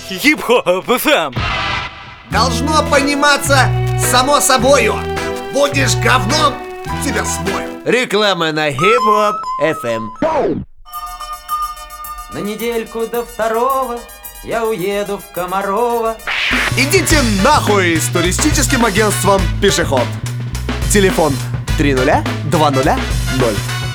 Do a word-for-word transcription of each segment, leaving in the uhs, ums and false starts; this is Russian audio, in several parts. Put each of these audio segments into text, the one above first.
Хип-хоп эф эм. Должно пониматься само собою. Будешь говном, тебя смою. Реклама на Хип-хоп эф эм. На недельку до второго я уеду в Комарово. Идите нахуй с туристическим агентством «Пешеход». Телефон три нуля два нуля ноль.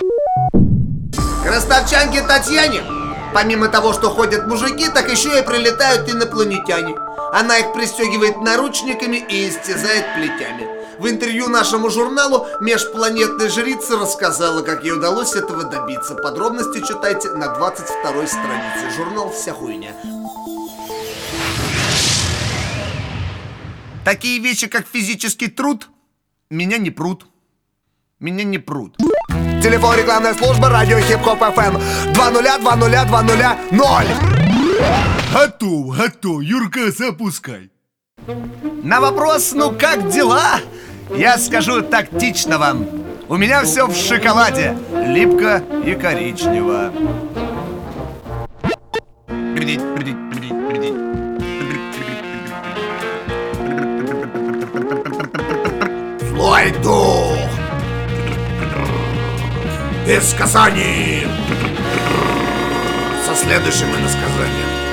К ростовчанке Татьяне, помимо того, что ходят мужики, так еще и прилетают инопланетяне. Она их пристегивает наручниками и истязает плетями. В интервью нашему журналу межпланетная жрица рассказала, как ей удалось этого добиться. Подробности читайте на двадцать второй странице. Журнал «Вся хуйня». Такие вещи, как физический труд, меня не прут. Меня не прут. Телефон рекламная служба радио Хип-хоп эф эм два нуля два нуля два нуля ноль. Готов, готов, Юрка, запускай. На вопрос, ну как дела, я скажу тактично вам. У меня все в шоколаде, липко и коричнево. Злой дух из Казани со следующим иносказанием.